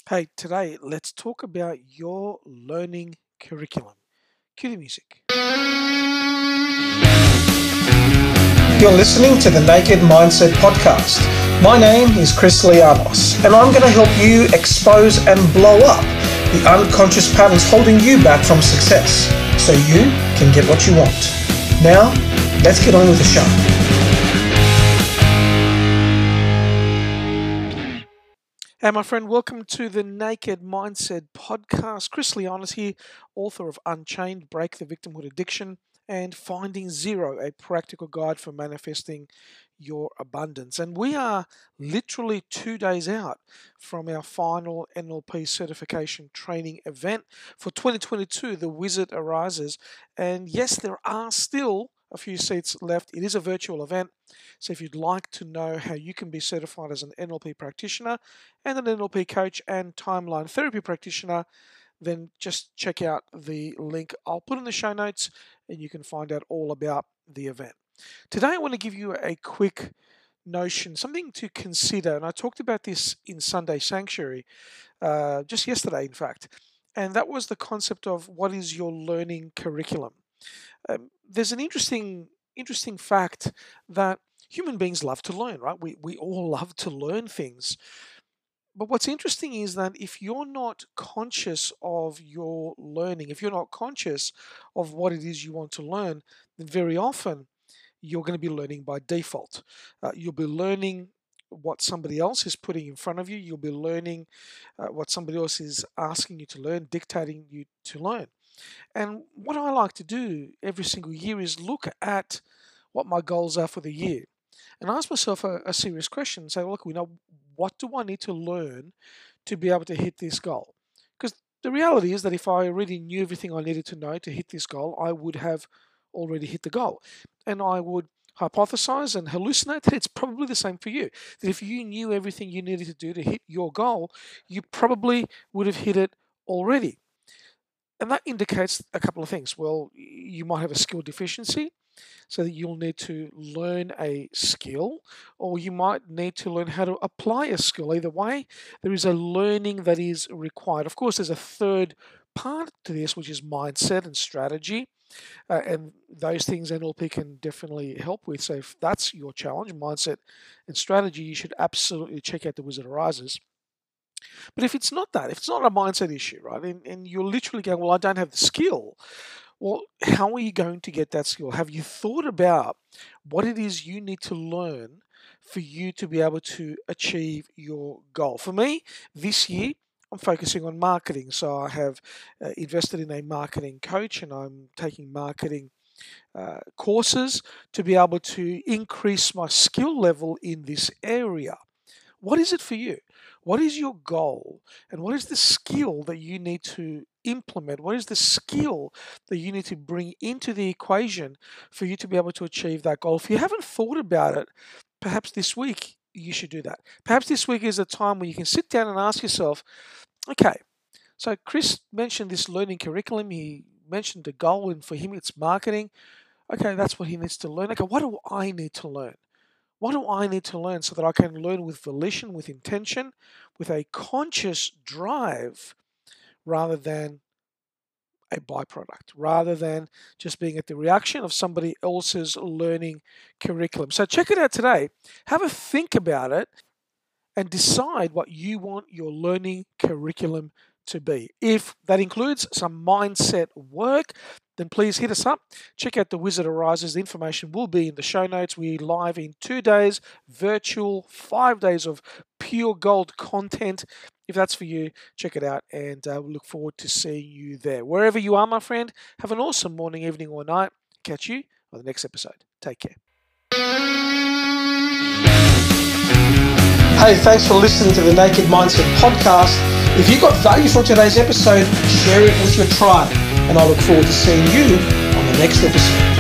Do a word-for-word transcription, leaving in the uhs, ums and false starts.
Hey, today let's talk about your learning curriculum. Cue the music. You're listening to the Naked Mindset Podcast. My name is Chris Lianos, and I'm going to help you expose and blow up the unconscious patterns holding you back from success so you can get what you want. Now, let's get on with the show. Hey, my friend, welcome to the Naked Mindset Podcast. Chris Lianos here, author of Unchained, Break the Victimhood Addiction, and Finding Zero, a practical guide for manifesting your abundance. And we are literally two days out from our final N L P certification training event for twenty twenty-two, The Wizard Arises. And yes, there are still a few seats left. It is a virtual event. So if you'd like to know how you can be certified as an N L P practitioner and an N L P coach and timeline therapy practitioner, then just check out the link I'll put in the show notes and you can find out all about the event. Today I want to give you a quick notion, something to consider, and I talked about this in Sunday Sanctuary uh, just yesterday, in fact, and that was the concept of what is your learning curriculum. Um, there's an interesting interesting fact that human beings love to learn, right? We, we all love to learn things. But what's interesting is that if you're not conscious of your learning, if you're not conscious of what it is you want to learn, then very often you're going to be learning by default. Uh, you'll be learning what somebody else is putting in front of you. You'll be learning uh, what somebody else is asking you to learn, dictating you to learn. And what I like to do every single year is look at what my goals are for the year and ask myself a, a serious question and say, well, look, we know, what do I need to learn to be able to hit this goal? Because the reality is that if I already knew everything I needed to know to hit this goal, I would have already hit the goal. And I would hypothesize and hallucinate that it's probably the same for you. That if you knew everything you needed to do to hit your goal, you probably would have hit it already. And that indicates a couple of things. Well, you might have a skill deficiency, so that you'll need to learn a skill, or you might need to learn how to apply a skill. Either way, there is a learning that is required. Of course, there's a third part to this, which is mindset and strategy. Uh, and those things N L P can definitely help with. So if that's your challenge, mindset and strategy, you should absolutely check out The Wizard Arises. But if it's not that, if it's not a mindset issue, right, and, and you're literally going, well, I don't have the skill, well, how are you going to get that skill? Have you thought about what it is you need to learn for you to be able to achieve your goal? For me, this year, I'm focusing on marketing. So I have uh, invested in a marketing coach and I'm taking marketing uh, courses to be able to increase my skill level in this area. What is it for you? What is your goal? And what is the skill that you need to implement? What is the skill that you need to bring into the equation for you to be able to achieve that goal? If you haven't thought about it, perhaps this week you should do that. Perhaps this week is a time where you can sit down and ask yourself, okay, so Chris mentioned this learning curriculum. He mentioned the goal, and for him it's marketing. Okay, that's what he needs to learn. Okay, what do I need to learn? What do I need to learn so that I can learn with volition, with intention, with a conscious drive rather than a byproduct, rather than just being at the reaction of somebody else's learning curriculum? So check it out today. Have a think about it and decide what you want your learning curriculum to be. If that includes some mindset work, then please hit us up. Check out The Wizard Arises. The information will be in the show notes. We're live in two days, virtual, five days of pure gold content. If that's for you, check it out, and uh, we look forward to seeing you there. Wherever you are, my friend, have an awesome morning, evening, or night. Catch you on the next episode. Take care. Hey, thanks for listening to the Naked Mindset Podcast. If you got value from today's episode, share it with your tribe. And I look forward to seeing you on the next episode.